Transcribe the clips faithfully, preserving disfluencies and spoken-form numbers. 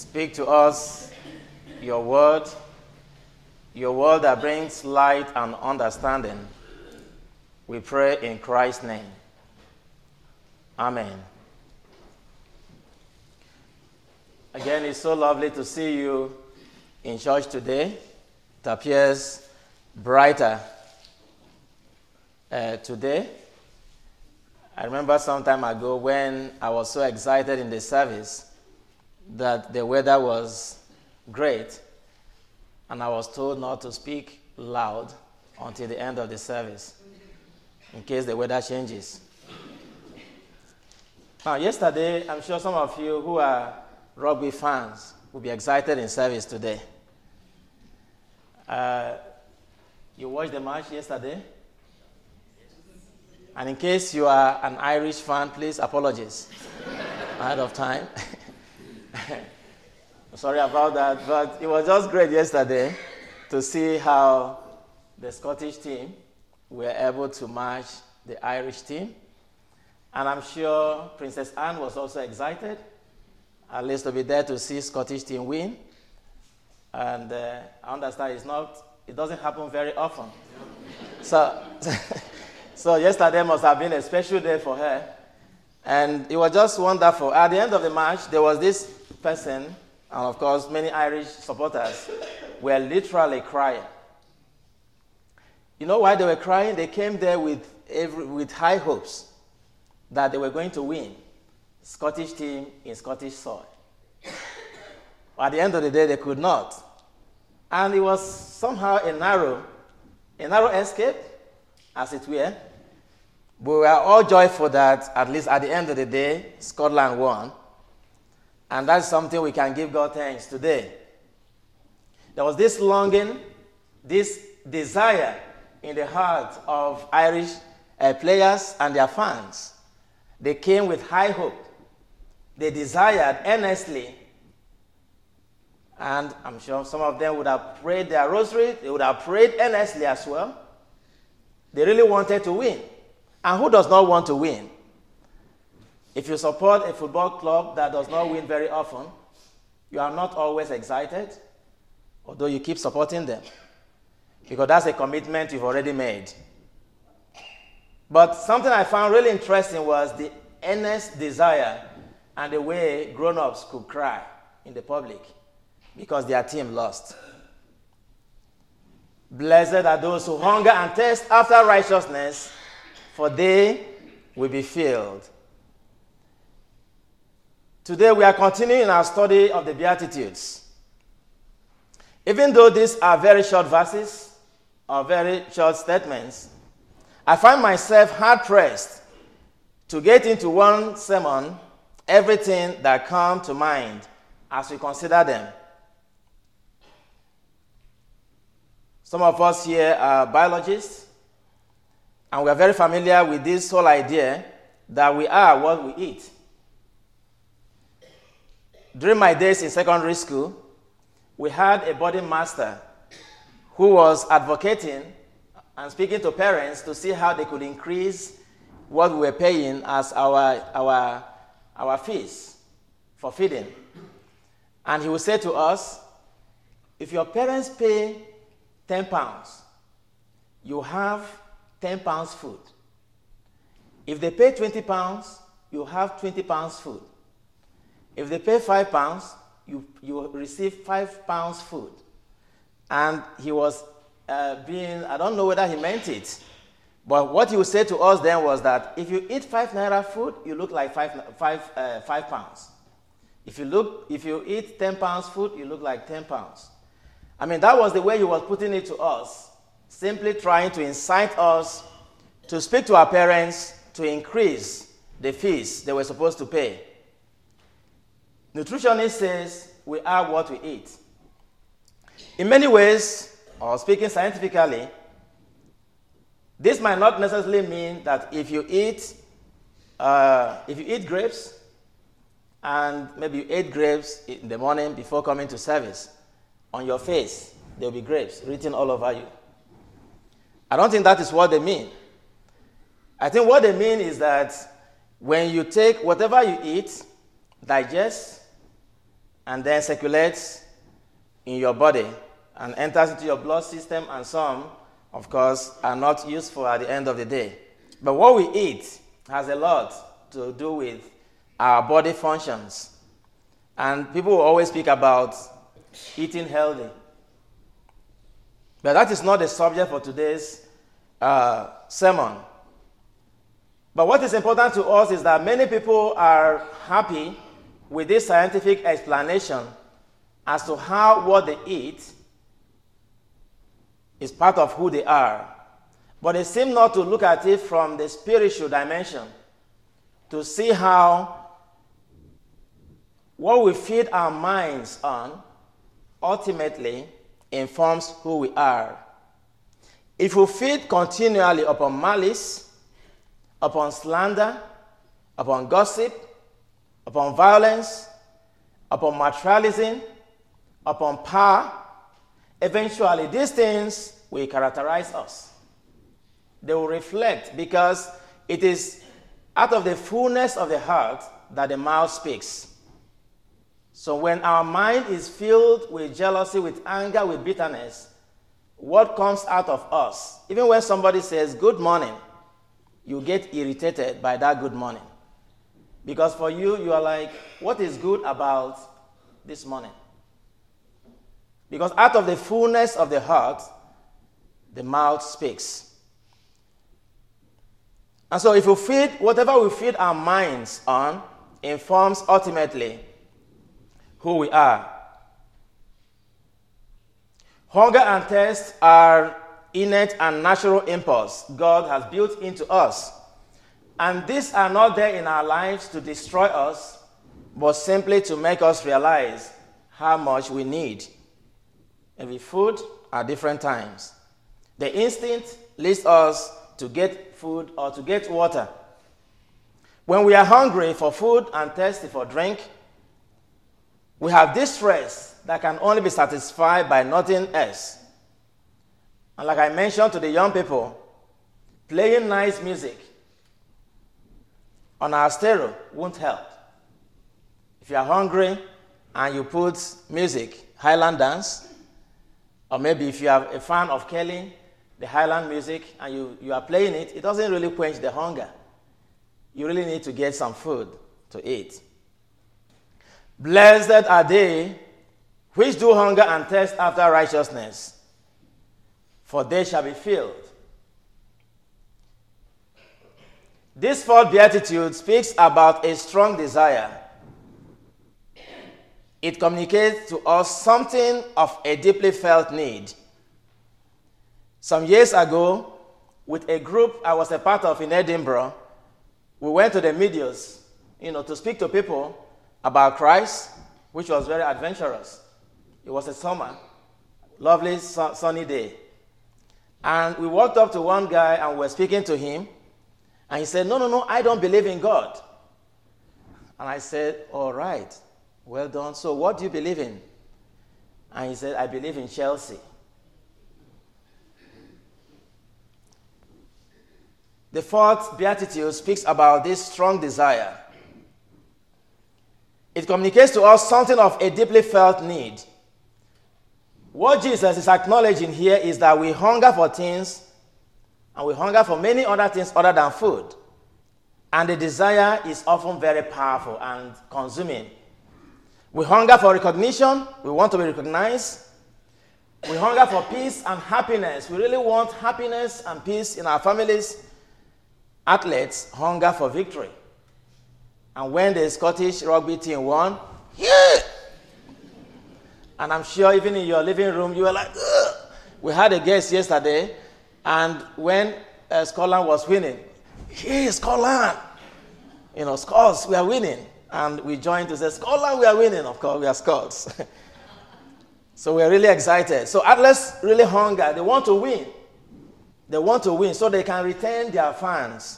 Speak to us your word, your word that brings light and understanding. We pray in Christ's name. Amen. Again, it's so lovely to see you in church today. It appears brighter uh, today. I remember some time ago when I was so excited in the service that the weather was great, and I was told not to speak loud until the end of the service in case the weather changes. Now, yesterday, I'm sure some of you who are rugby fans will be excited in service today. Uh, you watched the match yesterday? And in case you are an Irish fan, please apologize ahead of time. Sorry about that, but it was just great yesterday to see how the Scottish team were able to match the Irish team. And I'm sure Princess Anne was also excited, at least to be there to see Scottish team win. And uh, I understand it's not, it doesn't happen very often. So, so yesterday must have been a special day for her. And it was just wonderful. At the end of the match, there was this person, and of course, many Irish supporters were literally crying. You know why they were crying? They came there with, every, with high hopes that they were going to win. Scottish team in Scottish soil. But at the end of the day, they could not. And it was somehow a narrow, a narrow escape, as it were. But we were all joyful that, at least at the end of the day, Scotland won. And that's something we can give God thanks today. There was this longing, this desire in the heart of Irish uh, players and their fans. They came with high hope. They desired earnestly. And I'm sure some of them would have prayed their rosary. They would have prayed earnestly as well. They really wanted to win. And who does not want to win? If you support a football club that does not win very often, you are not always excited, although you keep supporting them, because that's a commitment you've already made. But something I found really interesting was the earnest desire and the way grown-ups could cry in the public because their team lost. Blessed are those who hunger and thirst after righteousness, for they will be filled. Today we are continuing our study of the Beatitudes. Even though these are very short verses or very short statements, I find myself hard-pressed to get into one sermon everything that comes to mind as we consider them. Some of us here are biologists, and we are very familiar with this whole idea that we are what we eat. During my days in secondary school, we had a boarding master who was advocating and speaking to parents to see how they could increase what we were paying as our, our, our fees for feeding. And he would say to us, if your parents pay ten pounds, you have ten pounds food. If they pay twenty pounds, you have twenty pounds food. If they pay five pounds, you, you receive five pounds food. And he was uh, being, I don't know whether he meant it, but what he would say to us then was that if you eat five naira food, you look like five, five, uh, five pounds. If you, look, if you eat ten pounds food, you look like ten pounds. I mean, that was the way he was putting it to us, simply trying to incite us to speak to our parents to increase the fees they were supposed to pay. Nutritionist says we are what we eat. In many ways, or speaking scientifically, this might not necessarily mean that if you eat, uh, if you eat grapes, and maybe you ate grapes in the morning before coming to service, on your face there will be grapes written all over you. I don't think that is what they mean. I think what they mean is that when you take whatever you eat, digest, and then circulates in your body and enters into your blood system, and some, of course, are not useful at the end of the day. But what we eat has a lot to do with our body functions. And people will always speak about eating healthy. But that is not the subject for today's uh, sermon. But what is important to us is that many people are happy with this scientific explanation as to how what they eat is part of who they are. But they seem not to look at it from the spiritual dimension to see how what we feed our minds on ultimately informs who we are. If we feed continually upon malice, upon slander, upon gossip, upon violence, upon materialism, upon power, eventually these things will characterize us. They will reflect, because it is out of the fullness of the heart that the mouth speaks. So when our mind is filled with jealousy, with anger, with bitterness, what comes out of us, even when somebody says good morning, you get irritated by that good morning. Because for you, you are like, what is good about this morning? Because out of the fullness of the heart, the mouth speaks. And so if we feed, whatever we feed our minds on, informs ultimately who we are. Hunger and thirst are innate and natural impulse God has built into us. And these are not there in our lives to destroy us, but simply to make us realize how much we need every food at different times. The instinct leads us to get food or to get water. When we are hungry for food and thirsty for drink, we have distress that can only be satisfied by nothing else. And like I mentioned to the young people, playing nice music on our stereo won't help. If you are hungry and you put music, Highland dance, or maybe if you are a fan of Kelly, the Highland music, and you, you are playing it, it doesn't really quench the hunger. You really need to get some food to eat. Blessed are they which do hunger and thirst after righteousness, for they shall be filled. This fourth beatitude speaks about a strong desire. It communicates to us something of a deeply felt need. Some years ago, with a group I was a part of in Edinburgh, we went to the medias, you know, to speak to people about Christ, which was very adventurous. It was a summer, lovely sunny day. And we walked up to one guy and we were speaking to him, and he said, no, no, no, I don't believe in God. And I said, all right, well done. So what do you believe in? And he said, I believe in Chelsea. The fourth beatitude speaks about this strong desire. It communicates to us something of a deeply felt need. What Jesus is acknowledging here is that we hunger for things, and we hunger for many other things other than food. And the desire is often very powerful and consuming. We hunger for recognition. We want to be recognized. We hunger for peace and happiness. We really want happiness and peace in our families. Athletes hunger for victory. And when the Scottish rugby team won, yeah! And I'm sure even in your living room, you were like, ugh! We had a guest yesterday, and when uh, Scotland was winning, hey, Scotland! You know, Scots, we are winning. And we joined to say, Scotland, we are winning. Of course, we are Scots. So we're really excited. So athletes really hunger. They want to win. They want to win so they can retain their fans.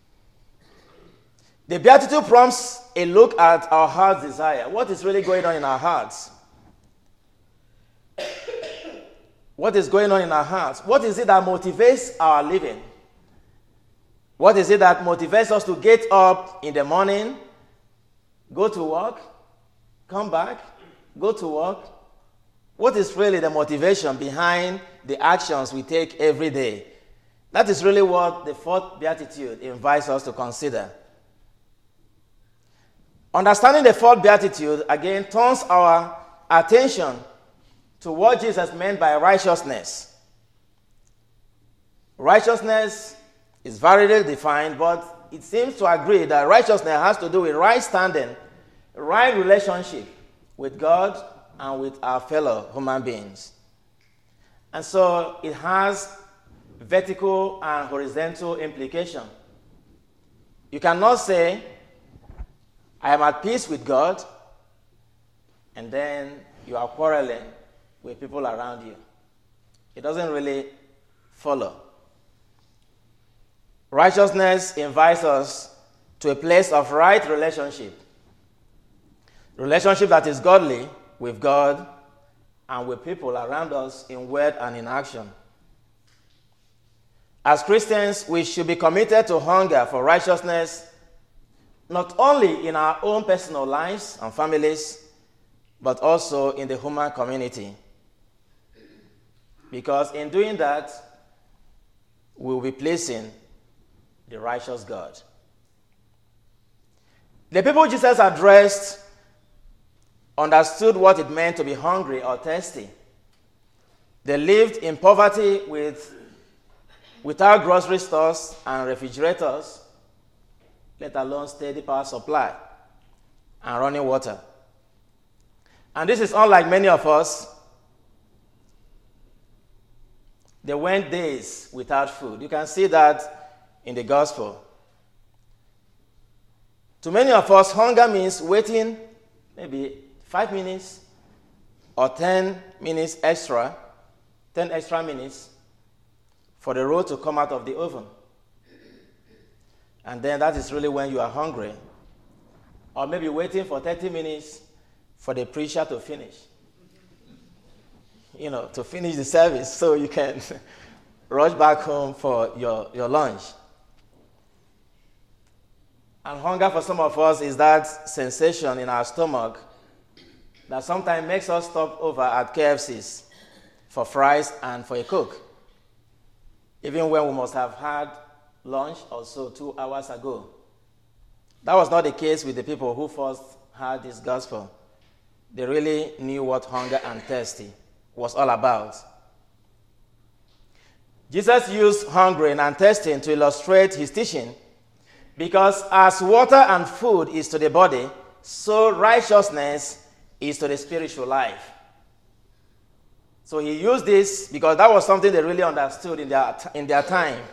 The Beatitude prompts a look at our heart's desire. What is really going on in our hearts? What is going on in our hearts? What is it that motivates our living? What is it that motivates us to get up in the morning, go to work, come back, go to work? What is really the motivation behind the actions we take every day? That is really what the fourth beatitude invites us to consider. Understanding the fourth beatitude again turns our attention to what Jesus meant by righteousness. Righteousness is variably defined, but it seems to agree that righteousness has to do with right standing, right relationship with God and with our fellow human beings. And so it has vertical and horizontal implication. You cannot say, I am at peace with God, and then you are quarreling with people around you. It doesn't really follow. Righteousness invites us to a place of right relationship. Relationship that is godly with God and with people around us in word and in action. As Christians, we should be committed to hunger for righteousness, not only in our own personal lives and families, but also in the human community. Because in doing that, we will be pleasing the righteous God. The people Jesus addressed understood what it meant to be hungry or thirsty. They lived in poverty with, without grocery stores and refrigerators, let alone steady power supply and running water. And this is unlike many of us. They went days without food. You can see that in the gospel. To many of us, hunger means waiting maybe five minutes or ten minutes extra, ten extra minutes for the roll to come out of the oven. And then that is really when you are hungry. Or maybe waiting for thirty minutes for the preacher to finish. You know, to finish the service so you can rush back home for your, your lunch. And hunger for some of us is that sensation in our stomach that sometimes makes us stop over at K F C's for fries and for a Coke, even when we must have had lunch or so two hours ago. That was not the case with the people who first heard this gospel. They really knew what hunger and thirsty was all about. Jesus used hungering and thirsting to illustrate his teaching, because as water and food is to the body, so righteousness is to the spiritual life. So he used this because that was something they really understood in their, in their time.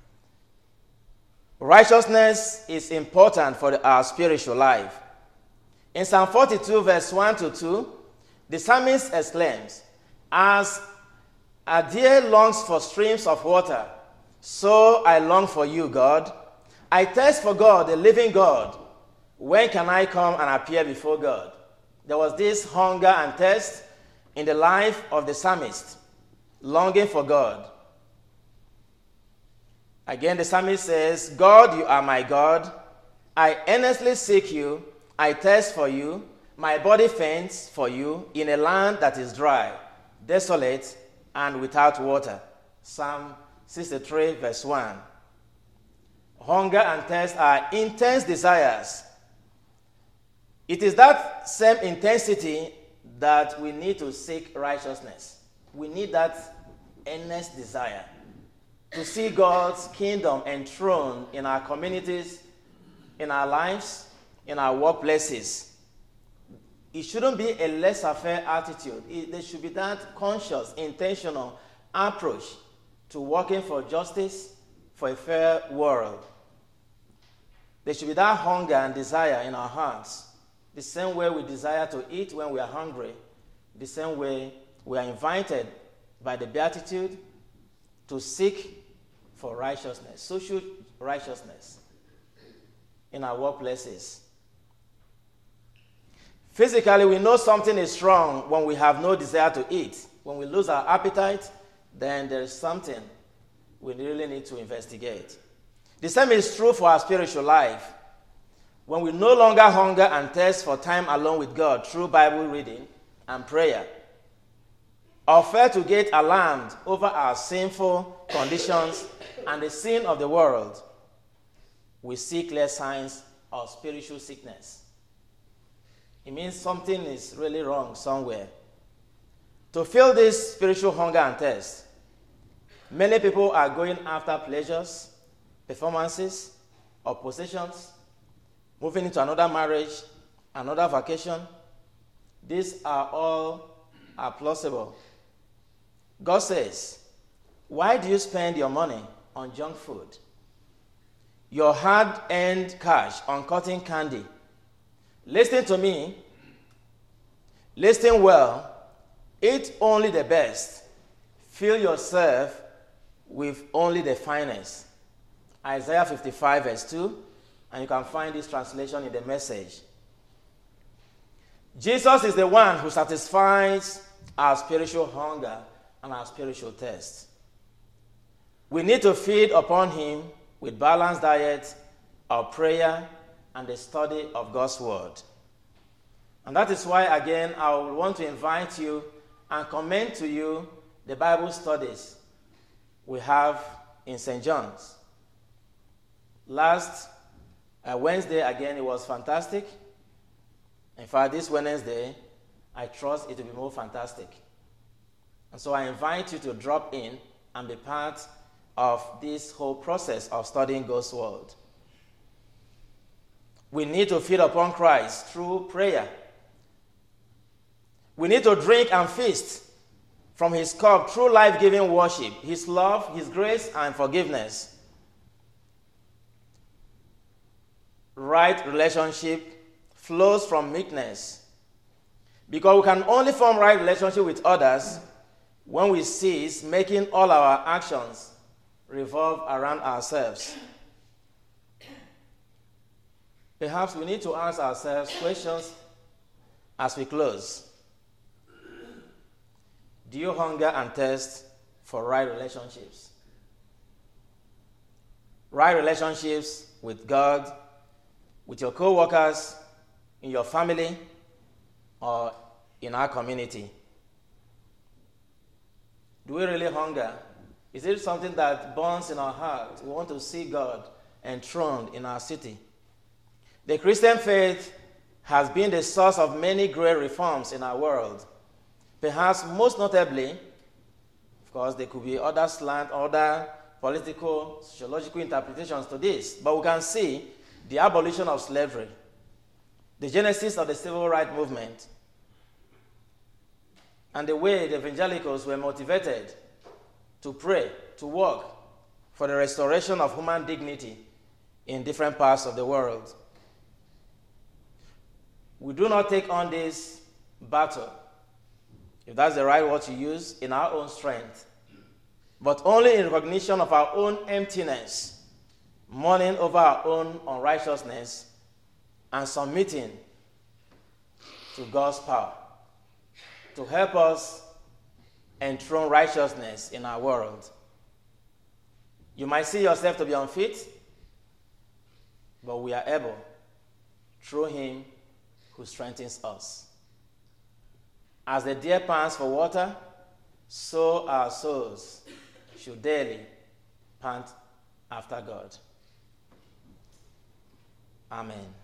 Righteousness is important for the, our spiritual life. In Psalm forty-two, verse one to two, the psalmist exclaims, "As a deer longs for streams of water, so I long for you, God. I thirst for God, the living God. When can I come and appear before God?" There was this hunger and thirst in the life of the psalmist, longing for God. Again, the psalmist says, "God, you are my God. I earnestly seek you. I thirst for you. My body faints for you in a land that is dry, desolate, and without water." Psalm sixty-three, verse one. Hunger and thirst are intense desires. It is that same intensity that we need to seek righteousness. We need that earnest desire to see God's kingdom enthroned in our communities, in our lives, in our workplaces. It shouldn't be a laissez-faire attitude. It, there should be that conscious, intentional approach to working for justice, for a fair world. There should be that hunger and desire in our hearts. The same way we desire to eat when we are hungry, the same way we are invited by the Beatitude to seek for righteousness, social righteousness in our workplaces. Physically, we know something is wrong when we have no desire to eat. When we lose our appetite, then there is something we really need to investigate. The same is true for our spiritual life. When we no longer hunger and thirst for time alone with God through Bible reading, and prayer, or fail to get alarmed over our sinful conditions and the sin of the world, we see clear signs of spiritual sickness. It means something is really wrong somewhere. To fill this spiritual hunger and thirst, many people are going after pleasures, performances, or possessions, moving into another marriage, another vacation. These are all are plausible. God says, why do you spend your money on junk food, your hard-earned cash on cotton candy? Listen to me. Listen well. Eat only the best. Fill yourself with only the finest. Isaiah fifty-five verse two, and you can find this translation in the Message. Jesus is the one who satisfies our spiritual hunger and our spiritual thirst. We need to feed upon him with balanced diet of prayer and the study of God's word. And that is why, again, I will want to invite you and commend to you the Bible studies we have in Saint John's. Last uh, Wednesday, again, it was fantastic. In fact, this Wednesday, I trust it will be more fantastic. And so I invite you to drop in and be part of this whole process of studying God's word. We need to feed upon Christ through prayer. We need to drink and feast from his cup through life-giving worship, his love, his grace, and forgiveness. Right relationship flows from meekness, because we can only form right relationship with others when we cease making all our actions revolve around ourselves. Perhaps we need to ask ourselves questions as we close. Do you hunger and thirst for right relationships? Right relationships with God, with your co-workers, in your family, or in our community? Do we really hunger? Is it something that burns in our heart? We want to see God enthroned in our city. The Christian faith has been the source of many great reforms in our world. Perhaps most notably, of course, there could be other slant, other political, sociological interpretations to this, but we can see the abolition of slavery, the genesis of the civil rights movement, and the way the evangelicals were motivated to pray, to work for the restoration of human dignity in different parts of the world. We do not take on this battle, if that's the right word to use, in our own strength, but only in recognition of our own emptiness, mourning over our own unrighteousness, and submitting to God's power to help us enthrone righteousness in our world. You might see yourself to be unfit, but we are able through him who strengthens us. As the deer pants for water, so our souls should daily pant after God. Amen.